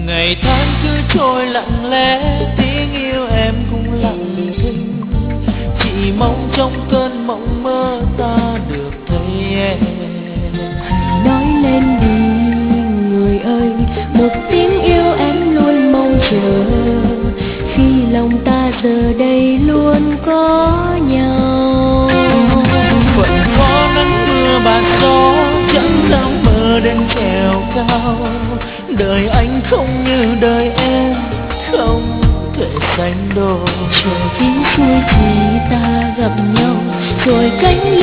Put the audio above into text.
Ngày tháng cứ trôi lặng lẽ, tiếng yêu em cũng lặng thinh. Chỉ mong trong cơn mộng mơ ta được thấy em. Hãy nói lên đi người ơi, một tiếng yêu em luôn mong chờ. Khi lòng ta giờ đây luôn có nhau. Phận có nắng mưa bạt gió, chẳng dám mơ đến trèo cao. Đời anh không như đời em, không thể sánh đôi. Trời kín xuôi chỉ ta gặp nhau, rồi cánh